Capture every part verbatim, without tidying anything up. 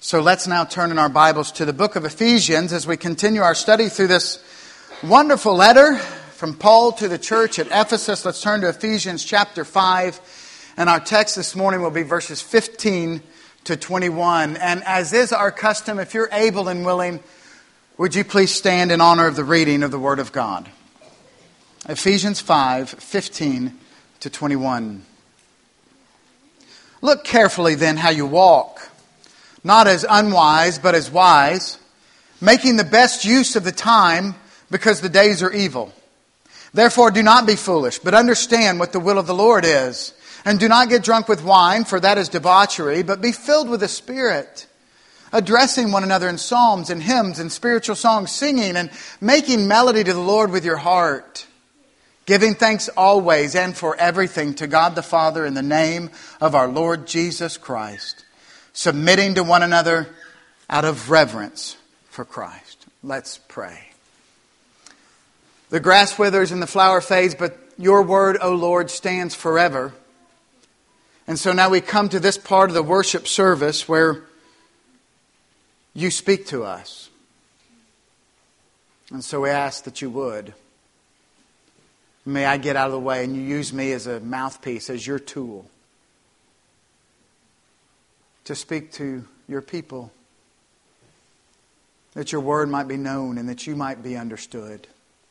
So let's now turn in our Bibles to the book of Ephesians as we continue our study through this wonderful letter from Paul to the church at Ephesus. Let's turn to Ephesians chapter five. And our text this morning will be verses fifteen to twenty-one. And as is our custom, if you're able and willing, would you please stand in honor of the reading of the Word of God. Ephesians five, fifteen to twenty-one. Look carefully then how you walk, not as unwise, but as wise, making the best use of the time, because the days are evil. Therefore do not be foolish, but understand what the will of the Lord is. And do not get drunk with wine, for that is debauchery, but be filled with the Spirit, addressing one another in psalms and hymns and spiritual songs, singing and making melody to the Lord with your heart, giving thanks always and for everything to God the Father in the name of our Lord Jesus Christ, submitting to one another out of reverence for Christ. Let's pray. The grass withers and the flower fades, but your word, O Lord, stands forever. And so now we come to this part of the worship service where you speak to us. And so we ask that you would. May I get out of the way and you use me as a mouthpiece, as your tool, to speak to your people, that your word might be known and that you might be understood.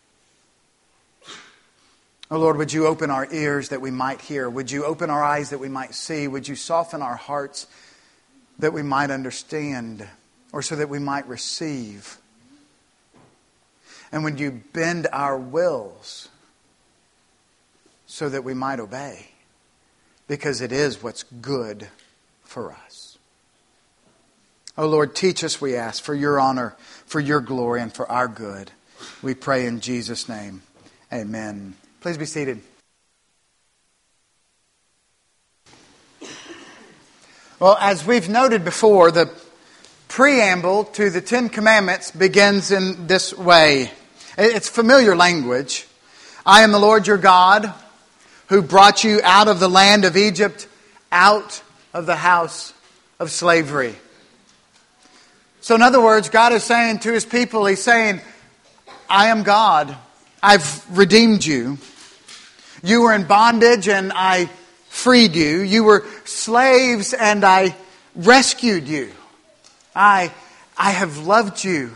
Oh Lord, would you open our ears that we might hear? Would you open our eyes that we might see? Would you soften our hearts that we might understand, or so that we might receive? And would you bend our wills so that we might obey? Because it is what's good for us. Oh Lord, teach us, we ask, for your honor, for your glory, and for our good. We pray in Jesus' name. Amen. Please be seated. Well, as we've noted before, the preamble to the Ten Commandments begins in this way. It's familiar language. I am the Lord your God, who brought you out of the land of Egypt, out of the house of slavery. So in other words, God is saying to His people, He's saying, I am God. I've redeemed you. You were in bondage and I freed you. You were slaves and I rescued you. I, I have loved you.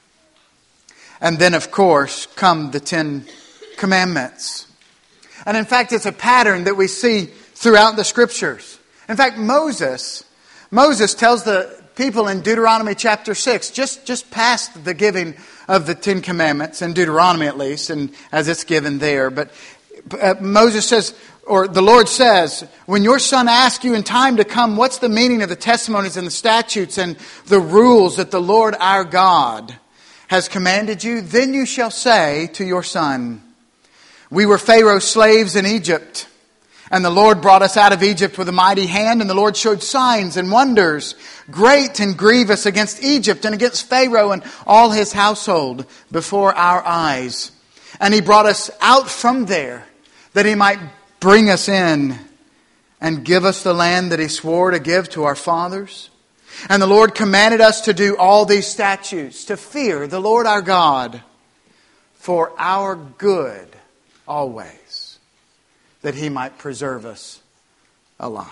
And then, of course, come the Ten Commandments. And in fact, it's a pattern that we see throughout the Scriptures. In fact, Moses, Moses tells the people in Deuteronomy chapter six, just, just past the giving of the Ten Commandments, in Deuteronomy at least, and as it's given there. But uh, Moses says, or the Lord says, when your son asks you in time to come, what's the meaning of the testimonies and the statutes and the rules that the Lord our God has commanded you, then you shall say to your son, we were Pharaoh's slaves in Egypt, and the Lord brought us out of Egypt with a mighty hand, and the Lord showed signs and wonders, great and grievous, against Egypt and against Pharaoh and all his household before our eyes. And He brought us out from there, that He might bring us in and give us the land that He swore to give to our fathers. And the Lord commanded us to do all these statutes, to fear the Lord our God for our good always, that He might preserve us alive.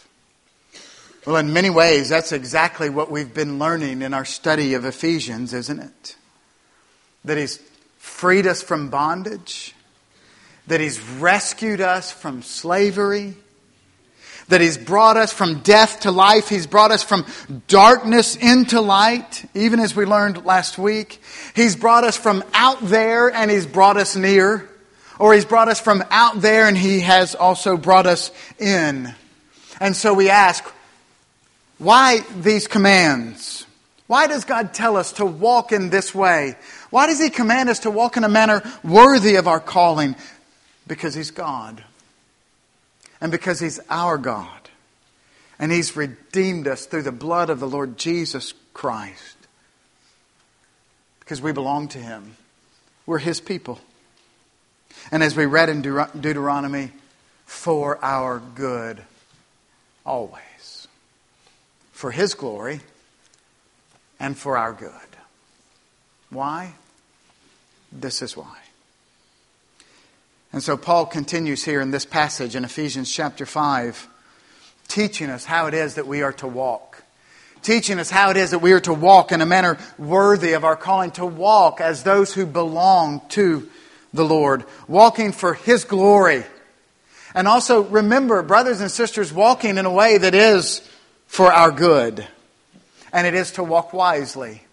Well, in many ways, that's exactly what we've been learning in our study of Ephesians, isn't it? That He's freed us from bondage, that He's rescued us from slavery, that He's brought us from death to life. He's brought us from darkness into light, even as we learned last week. He's brought us from out there and He's brought us near. Or He's brought us from out there and He has also brought us in. And so we ask, why these commands? Why does God tell us to walk in this way? Why does He command us to walk in a manner worthy of our calling? Because He's God. And because He's our God. And He's redeemed us through the blood of the Lord Jesus Christ. Because we belong to Him. We're His people. And as we read in Deut- Deuteronomy, for our good always. For His glory and for our good. Why? This is why. And so Paul continues here in this passage in Ephesians chapter five, teaching us how it is that we are to walk. Teaching us how it is that we are to walk in a manner worthy of our calling, to walk as those who belong to the Lord, walking for His glory. And also remember, brothers and sisters, walking in a way that is for our good. And it is to walk wisely.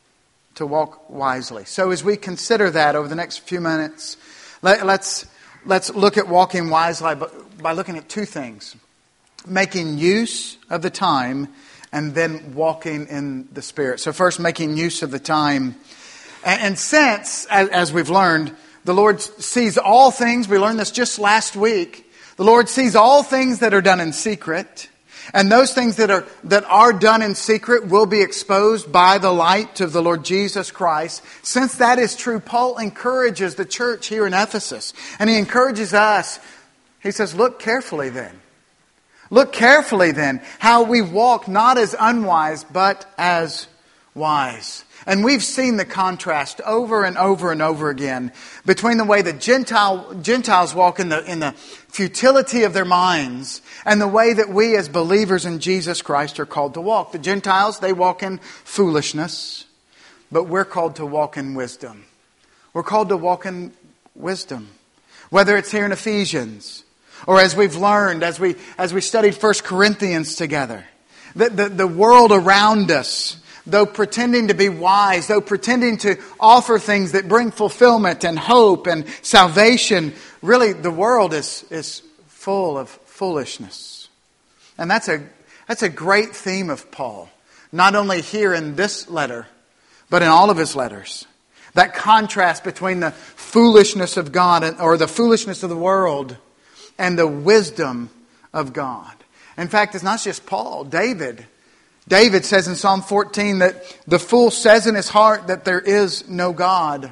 To walk wisely. So as we consider that over the next few minutes, let, let's, let's look at walking wisely by, by looking at two things. Making use of the time, and then walking in the Spirit. So first, making use of the time. And, and since, as, as we've learned, the Lord sees all things. We learned this just last week. The Lord sees all things that are done in secret. And those things that are that are done in secret will be exposed by the light of the Lord Jesus Christ. Since that is true, Paul encourages the church here in Ephesus. And he encourages us. He says, look carefully then. Look carefully then how we walk not as unwise but as wise. And we've seen the contrast over and over and over again between the way the Gentile, Gentiles walk in the, in the futility of their minds and the way that we as believers in Jesus Christ are called to walk. The Gentiles, they walk in foolishness, but we're called to walk in wisdom. We're called to walk in wisdom. Whether it's here in Ephesians, or as we've learned, as we as we studied First Corinthians together, the, the, the world around us, though pretending to be wise, though pretending to offer things that bring fulfillment and hope and salvation, really the world is, is full of foolishness. And that's a that's a great theme of Paul, not only here in this letter, but in all of his letters. That contrast between the foolishness of God and, or the foolishness of the world and the wisdom of God. In fact, it's not just Paul. David. David says in Psalm fourteen that the fool says in his heart that there is no God.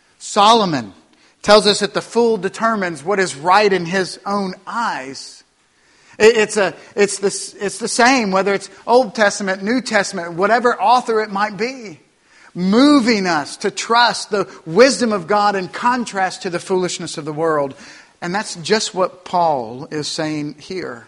Solomon tells us that the fool determines what is right in his own eyes. It's a, it's the, it's the same whether it's Old Testament, New Testament, whatever author it might be. Moving us to trust the wisdom of God in contrast to the foolishness of the world. And that's just what Paul is saying here.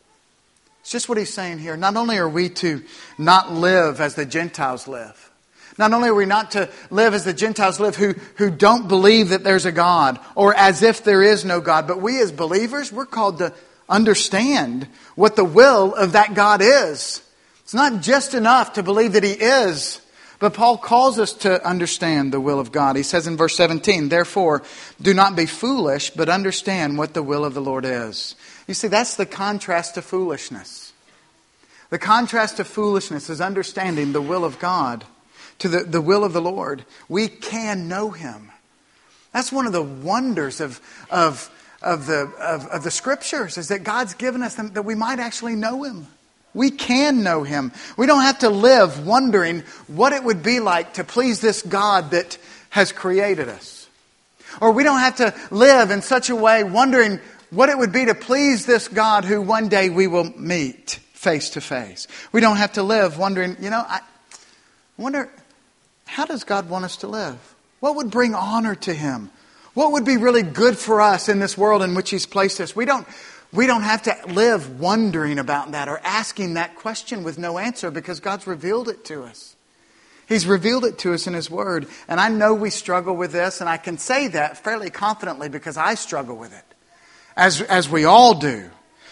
It's just what he's saying here. Not only are we to not live as the Gentiles live. Not only are we not to live as the Gentiles live who, who don't believe that there's a God. Or as if there is no God. But we as believers, we're called to understand what the will of that God is. It's not just enough to believe that He is. But Paul calls us to understand the will of God. He says in verse seventeen, therefore, do not be foolish, but understand what the will of the Lord is. You see, that's the contrast to foolishness. The contrast to foolishness is understanding the will of God, to the, the will of the Lord. We can know Him. That's one of the wonders of, of, of, the, of, of the Scriptures, is that God's given us them, that we might actually know Him. We can know Him. We don't have to live wondering what it would be like to please this God that has created us. Or we don't have to live in such a way wondering what it would be to please this God who one day we will meet face to face. We don't have to live wondering, you know, I wonder, how does God want us to live? What would bring honor to Him? What would be really good for us in this world in which He's placed us? We don't We don't have to live wondering about that or asking that question with no answer, because God's revealed it to us. He's revealed it to us in His Word. And I know we struggle with this, and I can say that fairly confidently because I struggle with it, as, as we all do.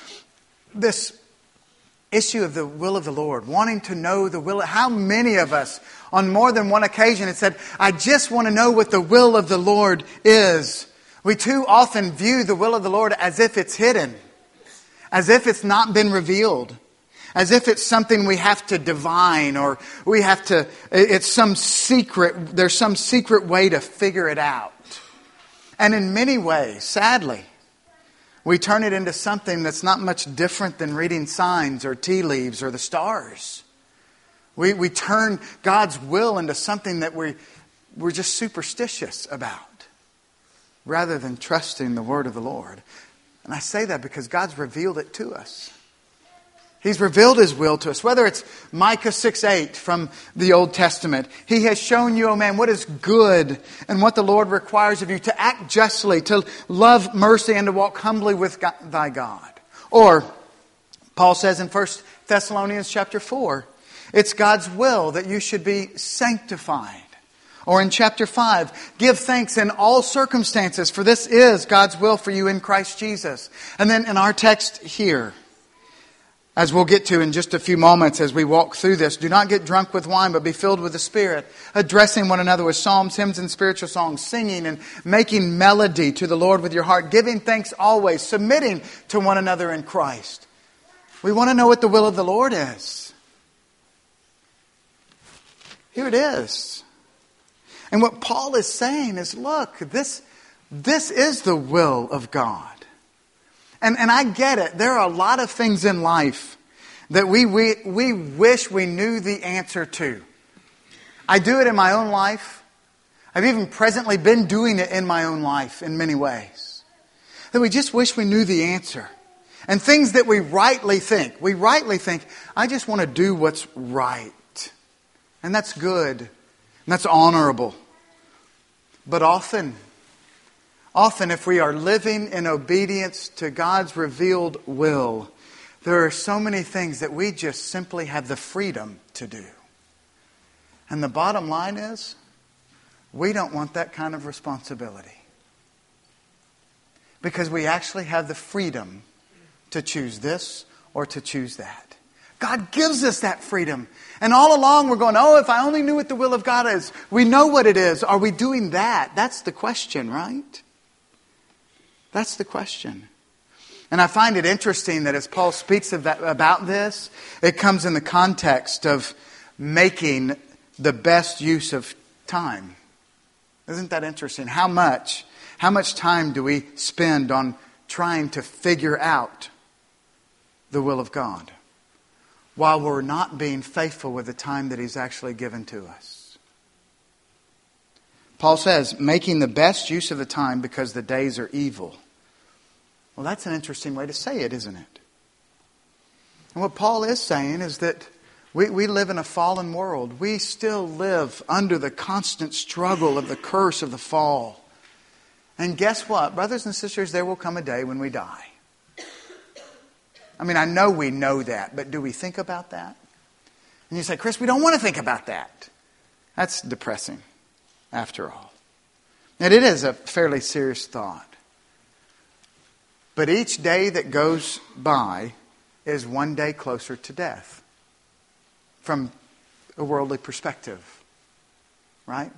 This issue of the will of the Lord, wanting to know the will. How many of us on more than one occasion have said, I just want to know what the will of the Lord is. We too often view the will of the Lord as if it's hidden. As if it's not been revealed. As if it's something we have to divine, or we have to, it's some secret, there's some secret way to figure it out. And in many ways, sadly, we turn it into something that's not much different than reading signs or tea leaves or the stars. We, we turn God's will into something that we, we're just superstitious about, rather than trusting the word of the Lord. And I say that because God's revealed it to us. He's revealed His will to us. Whether it's Micah six eight from the Old Testament. He has shown you, O man, what is good and what the Lord requires of you. To act justly, to love mercy, and to walk humbly with God, thy God. Or, Paul says in First Thessalonians chapter four, it's God's will that you should be sanctified. Or in chapter five, give thanks in all circumstances, for this is God's will for you in Christ Jesus. And then in our text here, as we'll get to in just a few moments as we walk through this, do not get drunk with wine, but be filled with the Spirit, addressing one another with psalms, hymns, and spiritual songs, singing and making melody to the Lord with your heart, giving thanks always, submitting to one another in Christ. We want to know what the will of the Lord is. Here it is. And what Paul is saying is, look, this, this is the will of God. And, and I get it. There are a lot of things in life that we, we, we wish we knew the answer to. I do it in my own life. I've even presently been doing it in my own life in many ways. That we just wish we knew the answer. And things that we rightly think. We rightly think, I just want to do what's right. And that's good. And that's honorable. But often... Often, if we are living in obedience to God's revealed will, there are so many things that we just simply have the freedom to do. And the bottom line is, we don't want that kind of responsibility. Because we actually have the freedom to choose this or to choose that. God gives us that freedom. And all along we're going, oh, if I only knew what the will of God is. We know what it is. Are we doing that? That's the question, right? That's the question. And I find it interesting that as Paul speaks of that, about this, it comes in the context of making the best use of time. Isn't that interesting? How much, how much time do we spend on trying to figure out the will of God while we're not being faithful with the time that He's actually given to us? Paul says, making the best use of the time because the days are evil. Well, that's an interesting way to say it, isn't it? And what Paul is saying is that we, we live in a fallen world. We still live under the constant struggle of the curse of the fall. And guess what? Brothers and sisters, there will come a day when we die. I mean, I know we know that, but do we think about that? And you say, Chris, we don't want to think about that. That's depressing. After all. And it is a fairly serious thought. But each day that goes by is one day closer to death. From a worldly perspective. Right?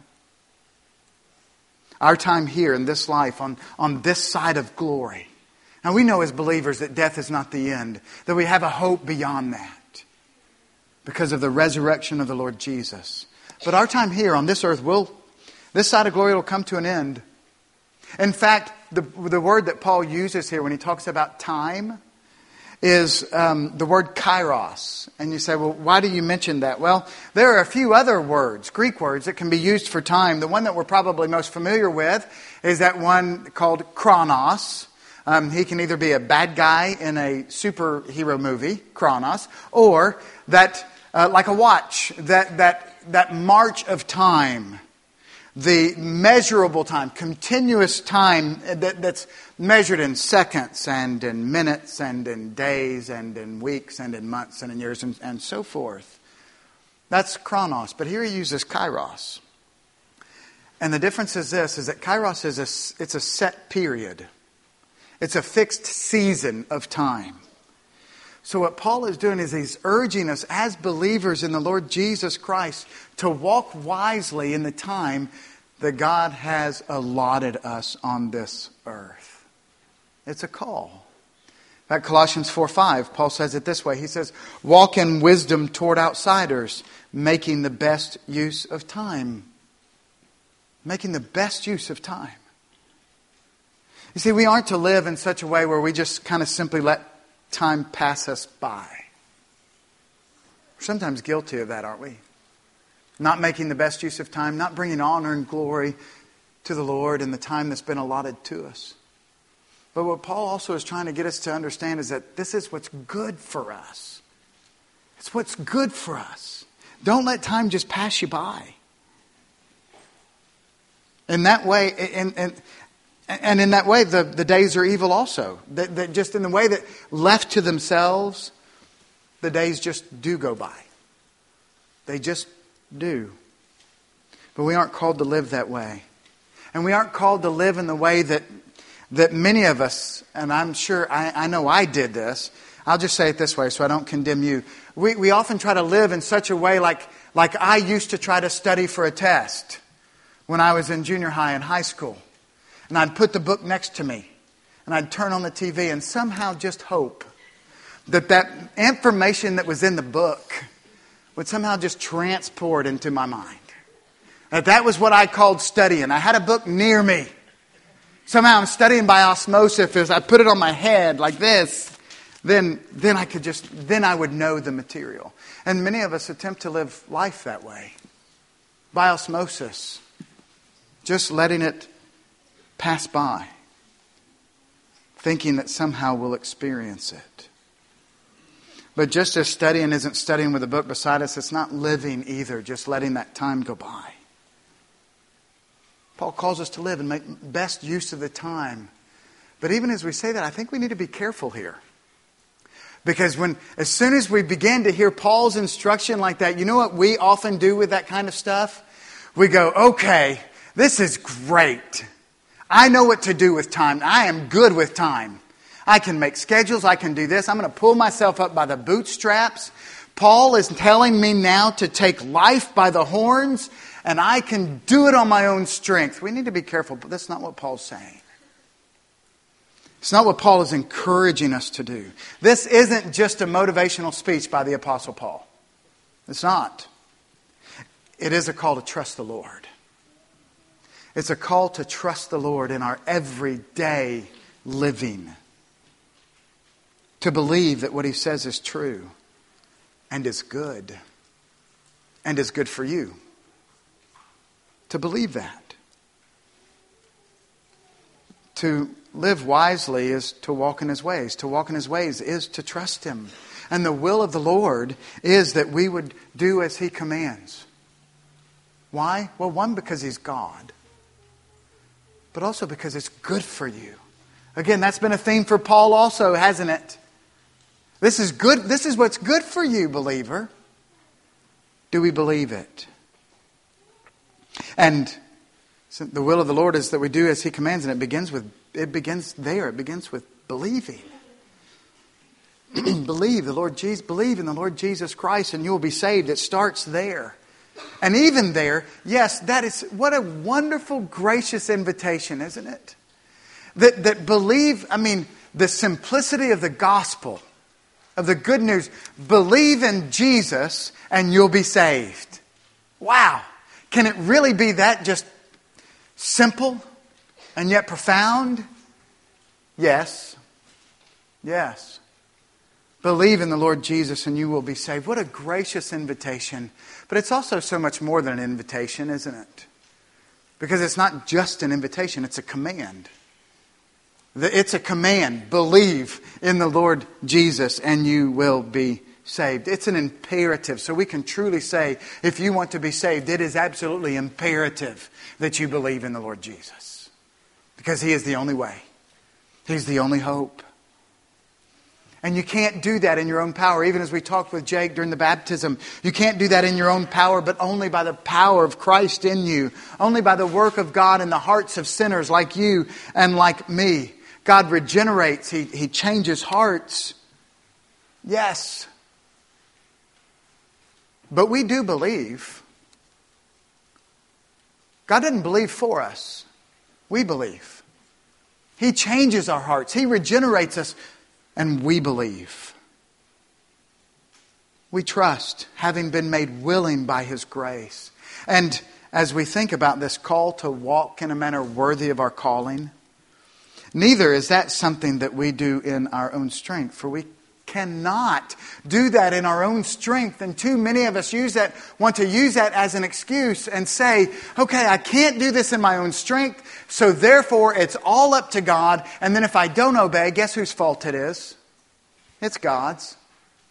Our time here in this life, on, on this side of glory. Now we know as believers that death is not the end. That we have a hope beyond that. Because of the resurrection of the Lord Jesus. But our time here on this earth will... This side of glory will come to an end. In fact, the, the word that Paul uses here when he talks about time is um, the word kairos. And you say, well, why do you mention that? Well, there are a few other words, Greek words, that can be used for time. The one that we're probably most familiar with is that one called chronos. Um, he can either be a bad guy in a superhero movie, Chronos, or that, uh, like a watch, that, that, that march of time. The measurable time, continuous time that, that's measured in seconds and in minutes and in days and in weeks and in months and in years and, and so forth. That's chronos. But here he uses kairos. And the difference is this, is that kairos is a, it's a set period. It's a fixed season of time. So what Paul is doing is he's urging us as believers in the Lord Jesus Christ to walk wisely in the time that God has allotted us on this earth. It's a call. In fact, Colossians four five, Paul says it this way. He says, walk in wisdom toward outsiders, making the best use of time. Making the best use of time. You see, we aren't to live in such a way where we just kind of simply let time pass us by. We're sometimes guilty of that, aren't we? Not making the best use of time, not bringing honor and glory to the Lord in the time that's been allotted to us. But what Paul also is trying to get us to understand is that this is what's good for us. It's what's good for us. Don't let time just pass you by. In that way, and, and, and in that way, the, the days are evil also. That, that just in the way that left to themselves, the days just do go by. They just do. But we aren't called to live that way. And we aren't called to live in the way that that many of us, and I'm sure, I, I know I did this. I'll just say it this way so I don't condemn you. We, we often try to live in such a way like, like I used to try to study for a test when I was in junior high and high school. And I'd put the book next to me. And I'd turn on the T V and somehow just hope that that information that was in the book would somehow just transport into my mind. That that was what I called studying. I had a book near me. Somehow I'm studying by osmosis. As I put it on my head like this, then, then I could just, then I would know the material. And many of us attempt to live life that way. By osmosis. Just letting it pass by. Thinking that somehow we'll experience it. But just as studying isn't studying with a book beside us, it's not living either, just letting that time go by. Paul calls us to live and make best use of the time. But even as we say that, I think we need to be careful here. Because when, as soon as we begin to hear Paul's instruction like that, you know what we often do with that kind of stuff? We go, okay, this is great. I know what to do with time. I am good with time. I can make schedules. I can do this. I'm going to pull myself up by the bootstraps. Paul is telling me now to take life by the horns, and I can do it on my own strength. We need to be careful, but that's not what Paul's saying. It's not what Paul is encouraging us to do. This isn't just a motivational speech by the Apostle Paul. It's not. It is a call to trust the Lord. It's a call to trust the Lord in our everyday living. To believe that what He says is true and is good and is good for you. To believe that. To live wisely is to walk in His ways. To walk in His ways is to trust Him. And the will of the Lord is that we would do as He commands. Why? Well, one, because He's God. But also because it's good for you. Again, that's been a theme for Paul also, hasn't it? This is good. This is what's good for you, believer. Do we believe it? And so the will of the Lord is that we do as He commands, and it begins with it begins there. It begins with believing. Believe the Lord Jesus. Believe in the Lord Jesus Christ, and you will be saved. It starts there. And even there, yes, that is what a wonderful, gracious invitation, isn't it? That that believe, I mean, the simplicity of the gospel, of the good news. Believe in Jesus and you'll be saved. Wow. Can it really be that just simple and yet profound? Yes. Yes. Believe in the Lord Jesus and you will be saved. What a gracious invitation. But it's also so much more than an invitation, isn't it? Because it's not just an invitation, it's a command. It's a command. Believe in the Lord Jesus and you will be saved. It's an imperative. So we can truly say, if you want to be saved, it is absolutely imperative that you believe in the Lord Jesus. Because He is the only way. He's the only hope. And you can't do that in your own power. Even as we talked with Jake during the baptism, you can't do that in your own power, but only by the power of Christ in you. Only by the work of God in the hearts of sinners like you and like me. God regenerates. He, he changes hearts. Yes. But we do believe. God didn't believe for us. We believe. He changes our hearts. He regenerates us. And we believe. We trust, having been made willing by His grace. And as we think about this call to walk in a manner worthy of our calling, neither is that something that we do in our own strength. For we cannot do that in our own strength. And too many of us use that, want to use that as an excuse and say, okay, I can't do this in my own strength, so therefore it's all up to God. And then if I don't obey, guess whose fault it is? It's God's.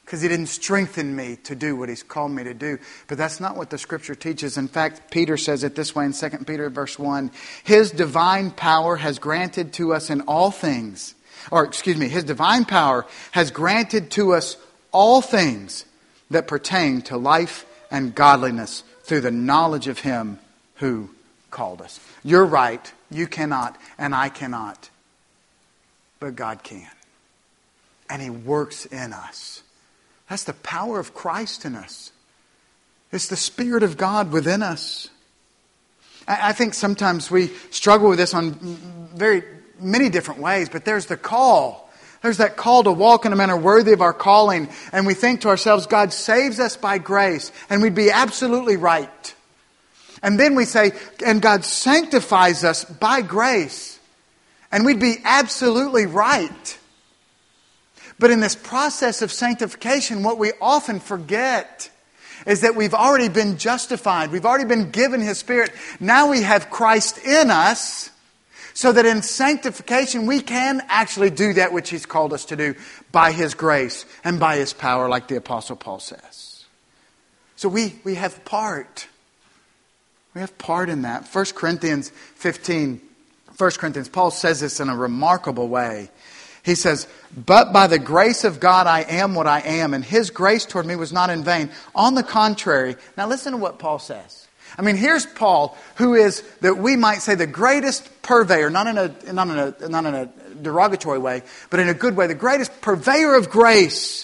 because He didn't strengthen me to do what He's called me to do. But that's not what the Scripture teaches. In fact, Peter says it this way in Second Peter verse one. His divine power has granted to us in all things, or excuse me, His divine power has granted to us all things that pertain to life and godliness through the knowledge of Him who called us. You're right. You cannot, and I cannot. But God can. And He works in us. That's the power of Christ in us. It's the Spirit of God within us. I think sometimes we struggle with this on very many different ways, but there's the call. There's that call to walk in a manner worthy of our calling. And we think to ourselves, God saves us by grace. And we'd be absolutely right. And then we say, and God sanctifies us by grace. And we'd be absolutely right. But in this process of sanctification, what we often forget is that we've already been justified. We've already been given His Spirit. Now we have Christ in us, so that in sanctification we can actually do that which He's called us to do by His grace and by His power, like the Apostle Paul says. So we, we have part. We have part in that. First Corinthians fifteen, First Corinthians, Paul says this in a remarkable way. He says, but by the grace of God I am what I am, and His grace toward me was not in vain. On the contrary, now listen to what Paul says. I mean, here's Paul, who is, that we might say, the greatest purveyor, not in a, not in a, not in a derogatory way, but in a good way, the greatest purveyor of grace.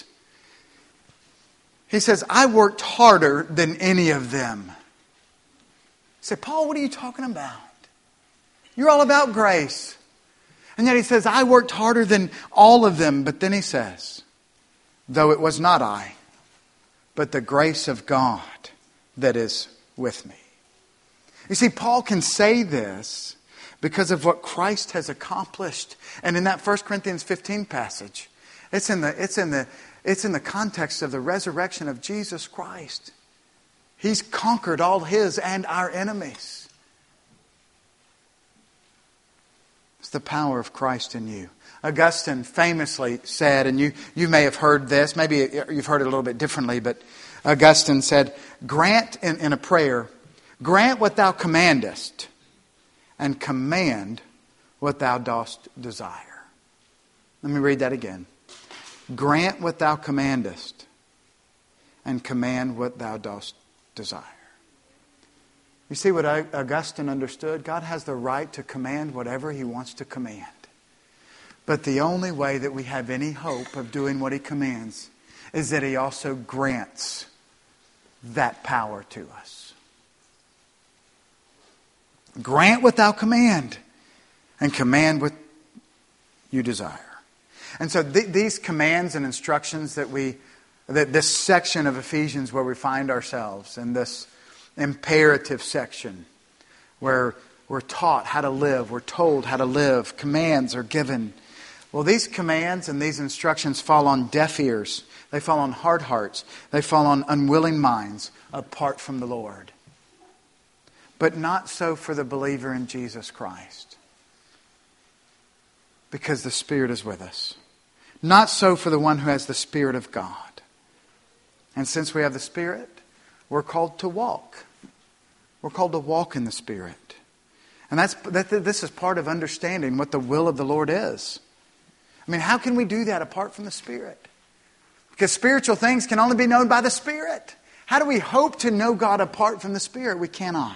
He says, I worked harder than any of them. You say, Paul, what are you talking about? You're all about grace. And yet he says, I worked harder than all of them. But then he says, though it was not I, but the grace of God that is with me. You see, Paul can say this because of what Christ has accomplished. And in that First Corinthians fifteen passage, it's in the, it's in the, it's in the context of the resurrection of Jesus Christ. He's conquered all His and our enemies. It's the power of Christ in you. Augustine famously said, and you, you may have heard this, maybe you've heard it a little bit differently, but Augustine said, grant in, in a prayer, grant what thou commandest, and command what thou dost desire. Let me read that again. Grant what thou commandest, and command what thou dost desire. You see what Augustine understood? God has the right to command whatever He wants to command. But the only way that we have any hope of doing what He commands is that He also grants that power to us. Grant what thou command, and command what you desire. And so th- these commands and instructions that we, that this section of Ephesians where we find ourselves, in this imperative section where we're taught how to live, we're told how to live, commands are given. Well, these commands and these instructions fall on deaf ears. They fall on hard hearts. They fall on unwilling minds apart from the Lord. But not so for the believer in Jesus Christ, because the Spirit is with us. Not so for the one who has the Spirit of God. And since we have the Spirit, we're called to walk. We're called to walk in the Spirit. And that's that. This is part of understanding what the will of the Lord is. I mean, how can we do that apart from the Spirit? Because spiritual things can only be known by the Spirit. How do we hope to know God apart from the Spirit? We cannot.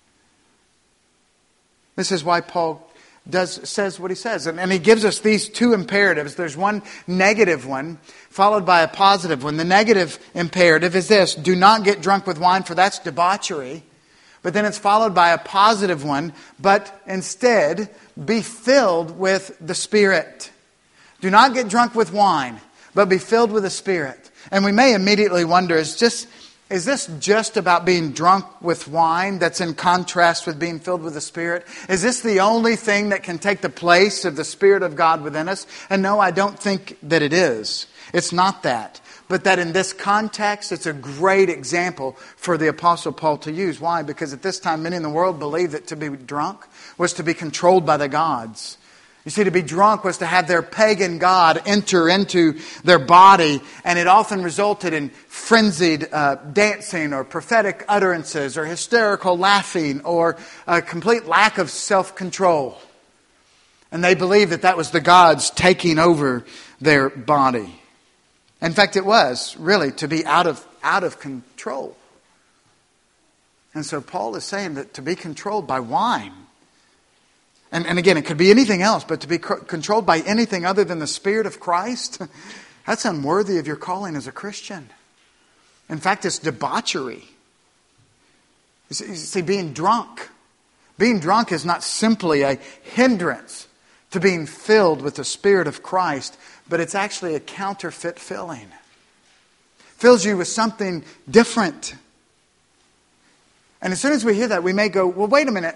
This is why Paul does says what he says. And, and he gives us these two imperatives. There's one negative one followed by a positive one. The negative imperative is this: do not get drunk with wine, for that's debauchery. But then it's followed by a positive one, but instead be filled with the Spirit. Do not get drunk with wine, but be filled with the Spirit. And we may immediately wonder, is just Is this just about being drunk with wine that's in contrast with being filled with the Spirit? Is this the only thing that can take the place of the Spirit of God within us? And no, I don't think that it is. It's not that. But that in this context, it's a great example for the Apostle Paul to use. Why? Because at this time, many in the world believed that to be drunk was to be controlled by the gods. You see, to be drunk was to have their pagan god enter into their body, and it often resulted in frenzied uh, dancing or prophetic utterances or hysterical laughing or a complete lack of self-control. And they believed that that was the gods taking over their body. In fact, it was really to be out of, out of control. And so Paul is saying that to be controlled by wine, And, and again, it could be anything else, but to be c- controlled by anything other than the Spirit of Christ, that's unworthy of your calling as a Christian. In fact, it's debauchery. You see, you see, being drunk. Being drunk is not simply a hindrance to being filled with the Spirit of Christ, but it's actually a counterfeit filling. Fills you with something different. And as soon as we hear that, we may go, well, wait a minute.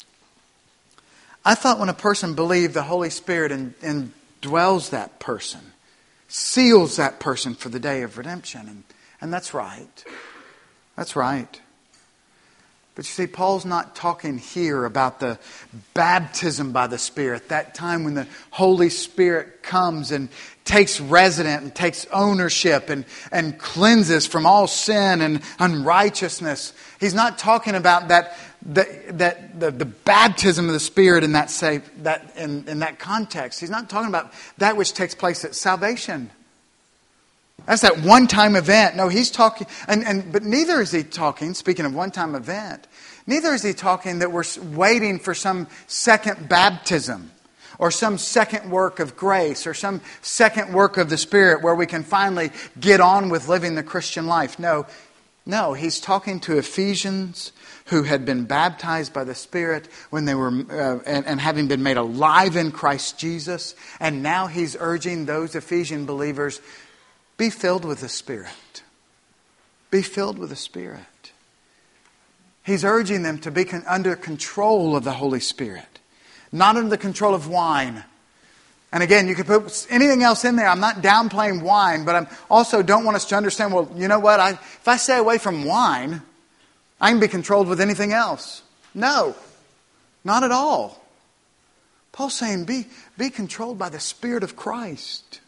I thought when a person believed, the Holy Spirit indwells that person, seals that person for the day of redemption. And, and that's right. That's right. But you see, Paul's not talking here about the baptism by the Spirit, that time when the Holy Spirit comes and takes resident and takes ownership and, and cleanses from all sin and unrighteousness. He's not talking about that the, that the, the baptism of the Spirit in that say, that in, in that context. He's not talking about that which takes place at salvation. That's that one-time event. No, he's talking, and, and but neither is he talking, speaking of one-time event, neither is he talking that we're waiting for some second baptism or some second work of grace or some second work of the Spirit where we can finally get on with living the Christian life. No, no, he's talking to Ephesians who had been baptized by the Spirit when they were, uh, and, and having been made alive in Christ Jesus. And now he's urging those Ephesian believers, be filled with the Spirit. Be filled with the Spirit. He's urging them to be con- under control of the Holy Spirit. Not under the control of wine. And again, you could put anything else in there. I'm not downplaying wine, but I also don't want us to understand, well, you know what? I, if I stay away from wine, I can be controlled with anything else. No, not at all. Paul's saying be, be controlled by the Spirit of Christ.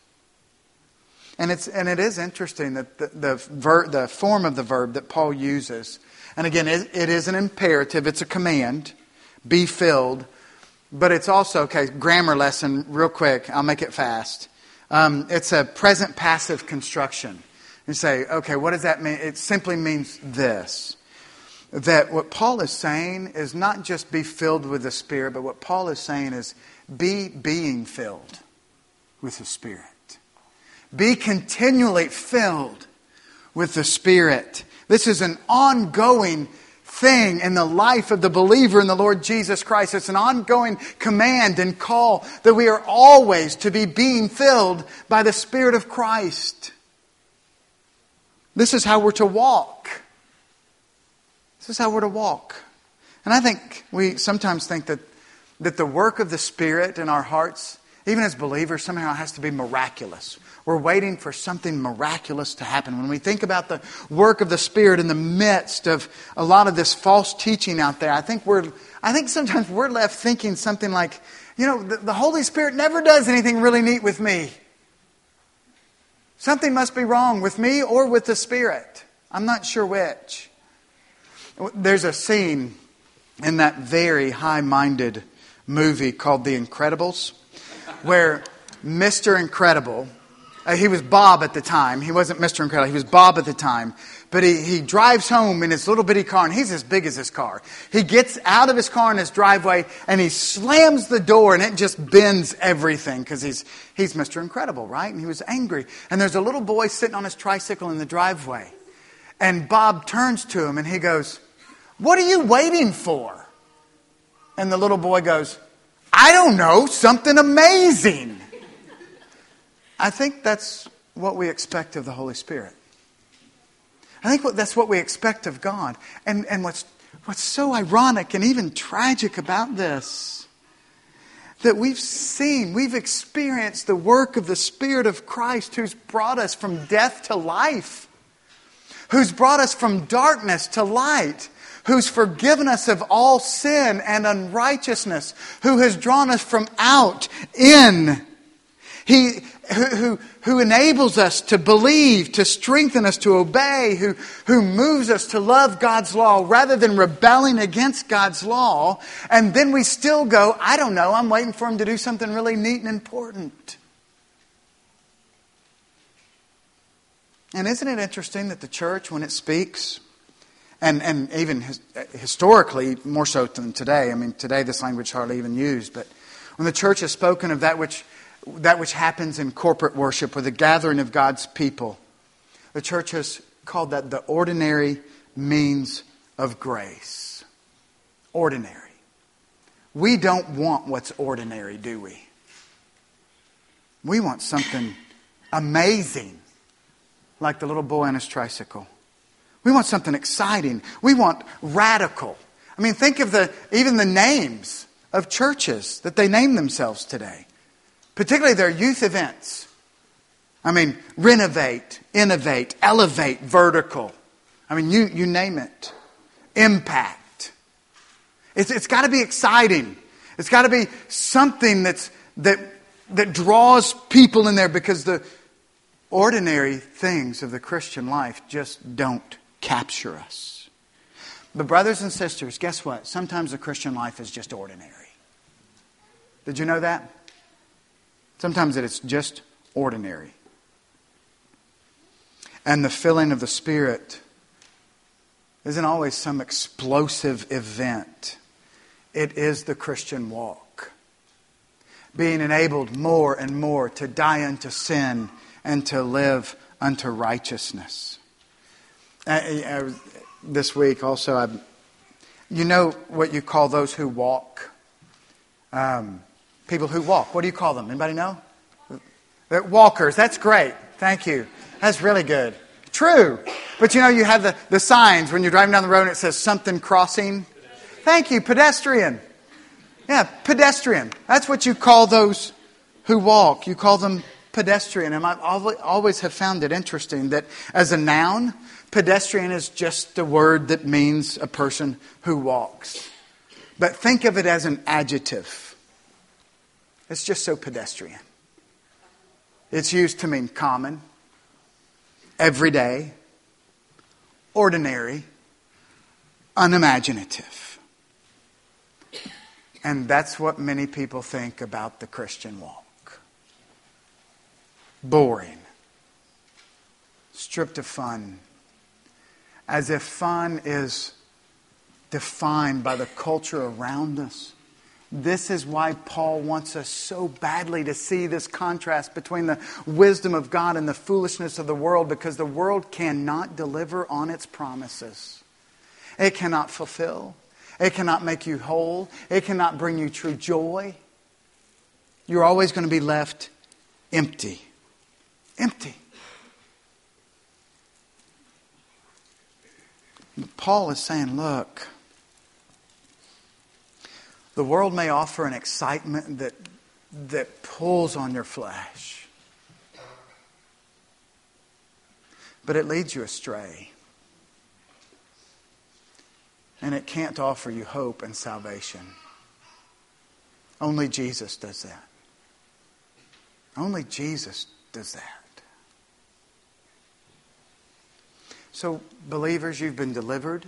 And it's and it is interesting that the the, ver, the form of the verb that Paul uses, and again, it, it is an imperative, it's a command, be filled, but it's also, okay, grammar lesson real quick, I'll make it fast. Um, it's a present passive construction. You say, okay, what does that mean? It simply means this. That what Paul is saying is not just be filled with the Spirit, but what Paul is saying is be being filled with the Spirit. Be continually filled with the Spirit. This is an ongoing thing in the life of the believer in the Lord Jesus Christ. It's an ongoing command and call that we are always to be being filled by the Spirit of Christ. This is how we're to walk. This is how we're to walk. And I think we sometimes think that, that the work of the Spirit in our hearts, even as believers, somehow has to be miraculous. We're waiting for something miraculous to happen. When we think about the work of the Spirit in the midst of a lot of this false teaching out there, I think we're, I think sometimes we're left thinking something like, you know, the, the Holy Spirit never does anything really neat with me. Something must be wrong with me or with the Spirit. I'm not sure which. There's a scene in that very high-minded movie called The Incredibles, where Mister Incredible, uh, he was Bob at the time. He wasn't Mister Incredible, he was Bob at the time. But he, he drives home in his little bitty car, and he's as big as his car. He gets out of his car in his driveway, and he slams the door, and it just bends everything, because he's, he's Mister Incredible, right? And he was angry. And there's a little boy sitting on his tricycle in the driveway. And Bob turns to him, and he goes, "What are you waiting for?" And the little boy goes, "I don't know, something amazing." I think that's what we expect of the Holy Spirit. I think that's what we expect of God. And, and what's, what's so ironic and even tragic about this, that we've seen, we've experienced the work of the Spirit of Christ who's brought us from death to life, who's brought us from darkness to light, who's forgiven us of all sin and unrighteousness, who has drawn us from out in. He who, who, who enables us to believe, to strengthen us to obey, who, who moves us to love God's law rather than rebelling against God's law. And then we still go, I don't know, I'm waiting for Him to do something really neat and important. And isn't it interesting that the church, when it speaks, and, and even his, historically, more so than today, I mean, today this language is hardly even used, but when the church has spoken of that which that which happens in corporate worship or the gathering of God's people, the church has called that the ordinary means of grace. Ordinary. We don't want what's ordinary, do we? We want something amazing, like the little boy on his tricycle. We want something exciting. We want radical. I mean, think of the even the names of churches that they name themselves today. Particularly their youth events. I mean, renovate, innovate, elevate, vertical. I mean, you, you name it. Impact. It's, it's got to be exciting. It's got to be something that's that that draws people in there, because the ordinary things of the Christian life just don't capture us. But brothers and sisters, guess what? Sometimes the Christian life is just ordinary. Did you know that? Sometimes it's just ordinary. And the filling of the Spirit isn't always some explosive event. It is the Christian walk. Being enabled more and more to die unto sin and to live unto righteousness. Uh, this week also, I, you know what you call those who walk? Um... People who walk. What do you call them? Anybody know? They're walkers. That's great. Thank you. That's really good. True. But you know, you have the, the signs when you're driving down the road and it says something crossing. Thank you. Pedestrian. Yeah, pedestrian. That's what you call those who walk. You call them pedestrian. And I always have found it interesting that as a noun, pedestrian is just the word that means a person who walks. But think of it as an adjective. It's just so pedestrian. It's used to mean common, everyday, ordinary, unimaginative. And that's what many people think about the Christian walk. Boring. Stripped of fun. As if fun is defined by the culture around us. This is why Paul wants us so badly to see this contrast between the wisdom of God and the foolishness of the world, because the world cannot deliver on its promises. It cannot fulfill. It cannot make you whole. It cannot bring you true joy. You're always going to be left empty. Empty. But Paul is saying, look, the world may offer an excitement that, that pulls on your flesh. But it leads you astray. And it can't offer you hope and salvation. Only Jesus does that. Only Jesus does that. So, believers, you've been delivered.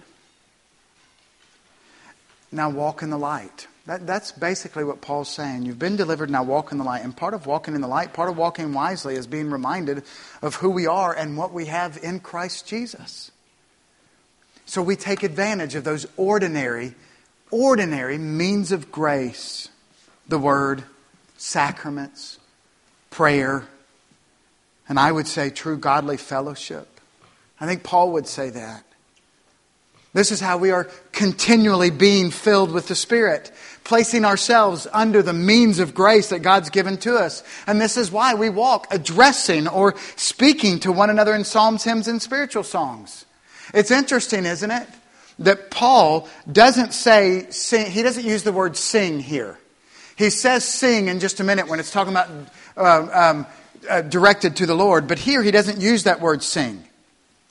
Now walk in the light. That, that's basically what Paul's saying. You've been delivered, now walk in the light. And part of walking in the light, part of walking wisely is being reminded of who we are and what we have in Christ Jesus. So we take advantage of those ordinary, ordinary means of grace. The Word, sacraments, prayer, and I would say true godly fellowship. I think Paul would say that. This is how we are continually being filled with the Spirit, placing ourselves under the means of grace that God's given to us. And this is why we walk addressing or speaking to one another in psalms, hymns, and spiritual songs. It's interesting, isn't it, that Paul doesn't say, sing, he doesn't use the word sing here. He says sing in just a minute when it's talking about uh, um, uh, directed to the Lord. But here he doesn't use that word sing.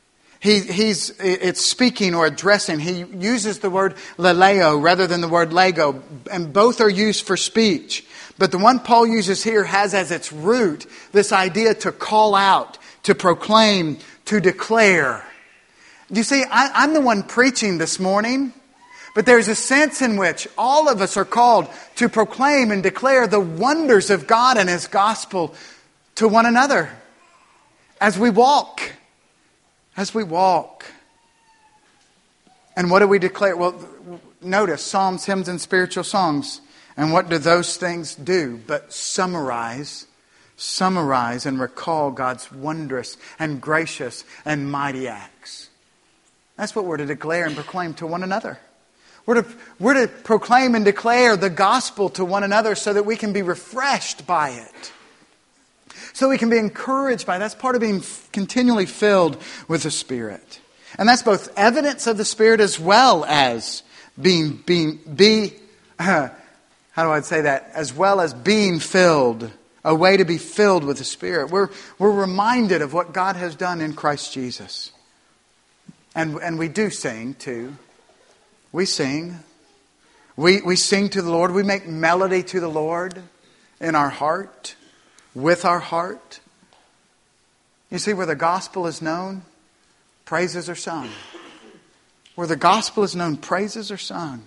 He, he's, it's speaking or addressing. He uses the word laleo rather than the word lego, and both are used for speech. But the one Paul uses here has as its root this idea to call out, to proclaim, to declare. Do you see, I, I'm the one preaching this morning, but there's a sense in which all of us are called to proclaim and declare the wonders of God and His gospel to one another as we walk. As we walk. And what do we declare? Well, notice psalms, hymns, and spiritual songs. And what do those things do? But summarize, summarize and recall God's wondrous and gracious and mighty acts. That's what we're to declare and proclaim to one another. We're to, we're to proclaim and declare the gospel to one another so that we can be refreshed by it. So we can be encouraged by it. That's part of being continually filled with the Spirit. And that's both evidence of the Spirit as well as being, being, be, uh, how do I say that? As well as being filled, a way to be filled with the Spirit. We're, we're reminded of what God has done in Christ Jesus. And, and we do sing too. We sing. We, we sing to the Lord. We make melody to the Lord in our heart. With our heart. You see, where the gospel is known, praises are sung. Where the gospel is known, praises are sung.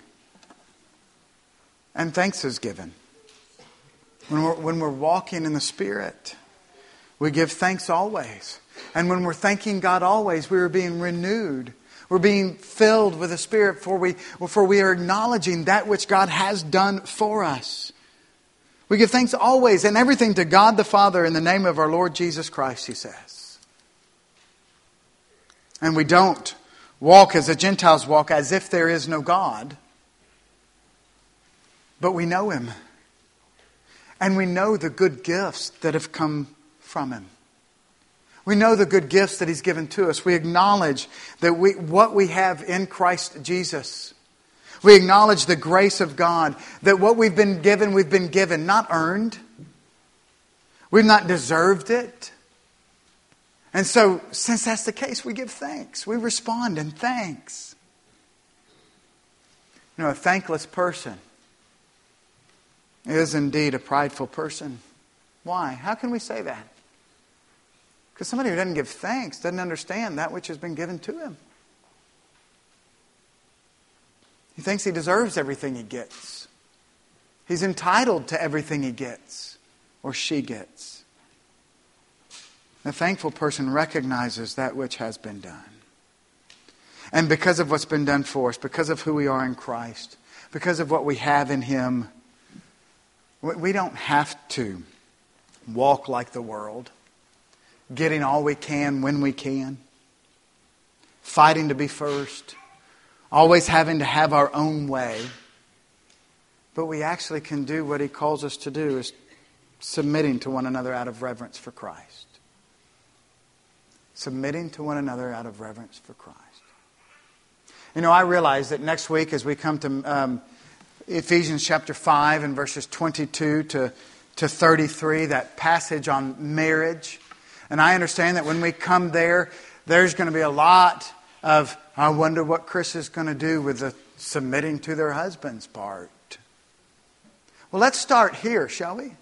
And thanks is given. When we're, when we're walking in the Spirit, we give thanks always. And when we're thanking God always, we are being renewed. We're being filled with the Spirit, for we, for we are acknowledging that which God has done for us. We give thanks always and everything to God the Father in the name of our Lord Jesus Christ, he says. And we don't walk as the Gentiles walk, as if there is no God. But we know Him. And we know the good gifts that have come from Him. We know the good gifts that He's given to us. We acknowledge that we, what we have in Christ Jesus. We acknowledge the grace of God, that what we've been given, we've been given, not earned. We've not deserved it. And so, since that's the case, we give thanks. We respond in thanks. You know, a thankless person is indeed a prideful person. Why? How can we say that? Because somebody who doesn't give thanks doesn't understand that which has been given to him. He thinks he deserves everything he gets. He's entitled to everything he gets or she gets. The thankful person recognizes that which has been done. And because of what's been done for us, because of who we are in Christ, because of what we have in Him, we don't have to walk like the world, getting all we can when we can, fighting to be first, always having to have our own way. But we actually can do what He calls us to do, is submitting to one another out of reverence for Christ. Submitting to one another out of reverence for Christ. You know, I realize that next week as we come to um, Ephesians chapter five and verses twenty-two to, to thirty-three, that passage on marriage. And I understand that when we come there, there's going to be a lot of, I wonder what Chris is going to do with the submitting to their husband's part. Well, let's start here, shall we?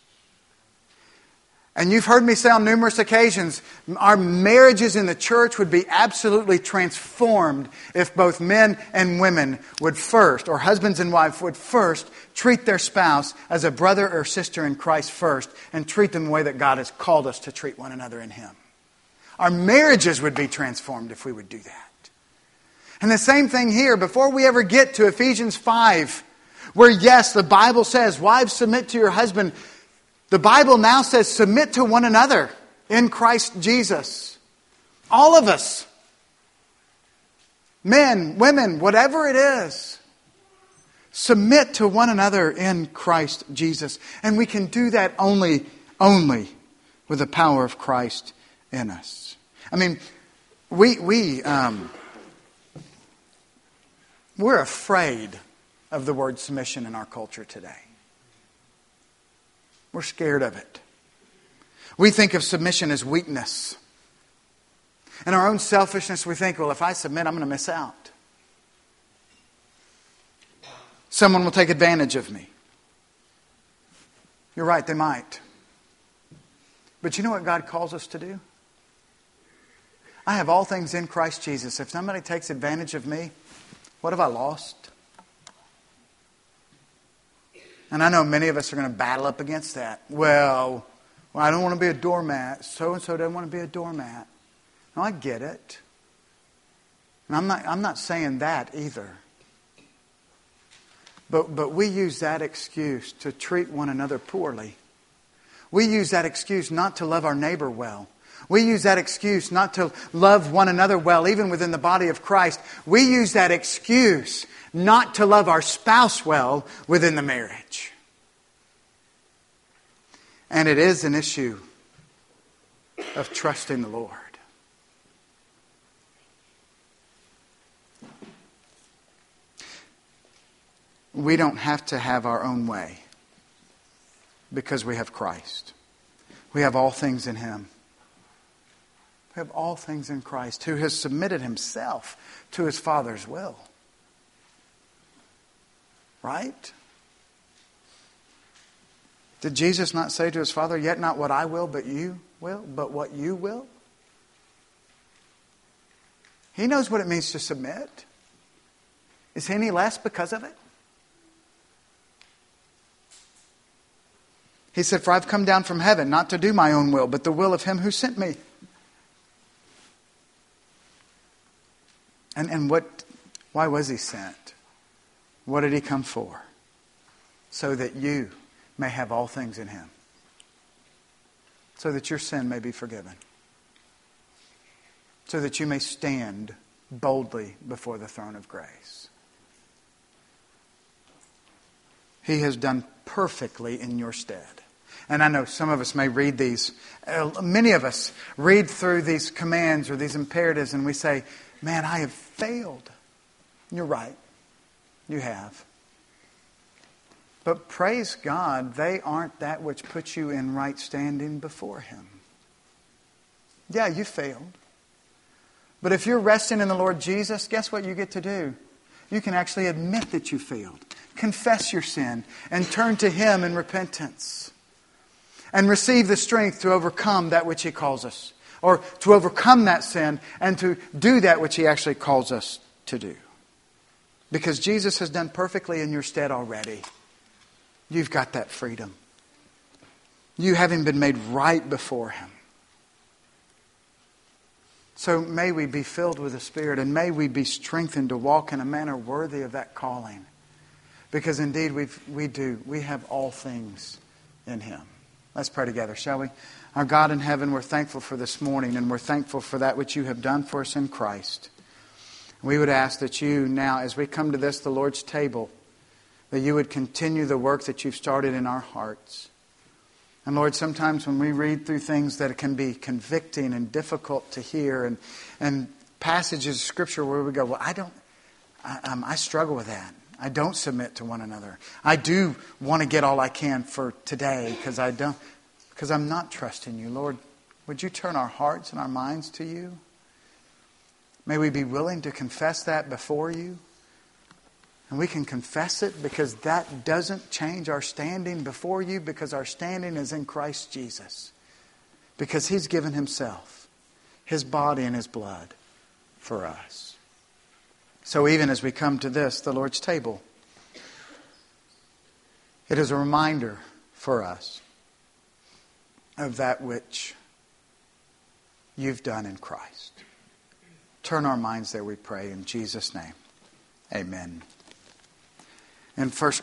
And you've heard me say on numerous occasions, our marriages in the church would be absolutely transformed if both men and women would first, or husbands and wives would first, treat their spouse as a brother or sister in Christ first, and treat them the way that God has called us to treat one another in Him. Our marriages would be transformed if we would do that. And the same thing here, before we ever get to Ephesians five, where yes, the Bible says, wives, submit to your husband. The Bible now says, submit to one another in Christ Jesus. All of us. Men, women, whatever it is. Submit to one another in Christ Jesus. And we can do that only, only with the power of Christ in us. I mean, we, we, um, we're afraid of the word submission in our culture today. We're scared of it. We think of submission as weakness. In our own selfishness, we think, well, if I submit, I'm going to miss out. Someone will take advantage of me. You're right, they might. But you know what God calls us to do? I have all things in Christ Jesus. If somebody takes advantage of me, what have I lost? And I know many of us are going to battle up against that. Well, well, I don't want to be a doormat. So-and-so doesn't want to be a doormat. No, I get it. And I'm not, I'm not saying that either. But, but we use that excuse to treat one another poorly. We use that excuse not to love our neighbor well. We use that excuse not to love one another well, even within the body of Christ. We use that excuse not to love our spouse well within the marriage. And it is an issue of trusting the Lord. We don't have to have our own way because we have Christ. We have all things in Him. We have all things in Christ, who has submitted Himself to His Father's will. Right? Did Jesus not say to His Father, "Yet not what I will, but you will, but what you will"? He knows what it means to submit. Is He any less because of it? He said, "For I've come down from heaven, not to do my own will, but the will of Him who sent me." And, and what? Why was He sent? What did He come for? So that you may have all things in Him. So that your sin may be forgiven. So that you may stand boldly before the throne of grace. He has done perfectly in your stead. And I know some of us may read these. Uh, many of us read through these commands or these imperatives and we say, "Man, I have failed." You're right. You have. But praise God, they aren't that which puts you in right standing before Him. Yeah, you failed. But if you're resting in the Lord Jesus, guess what you get to do? You can actually admit that you failed. Confess your sin and turn to Him in repentance. And receive the strength to overcome that which He calls us. Or to overcome that sin and to do that which He actually calls us to do. Because Jesus has done perfectly in your stead already. You've got that freedom. You having been made right before Him. So may we be filled with the Spirit and may we be strengthened to walk in a manner worthy of that calling. Because indeed we've, we do. We have all things in Him. Let's pray together, shall we? Our God in heaven, we're thankful for this morning and we're thankful for that which You have done for us in Christ. We would ask that You now, as we come to this, the Lord's table, that You would continue the work that You've started in our hearts. And Lord, sometimes when we read through things that can be convicting and difficult to hear and, and passages of Scripture where we go, well, I don't, I, um, I struggle with that. I don't submit to one another. I do want to get all I can for today because I don't, because I'm not trusting You. Lord, would You turn our hearts and our minds to You? May we be willing to confess that before You. And we can confess it because that doesn't change our standing before You, because our standing is in Christ Jesus. Because He's given Himself, His body and His blood for us. So even as we come to this, the Lord's table, it is a reminder for us of that which You've done in Christ. Turn our minds there, we pray, in Jesus' name. Amen. In First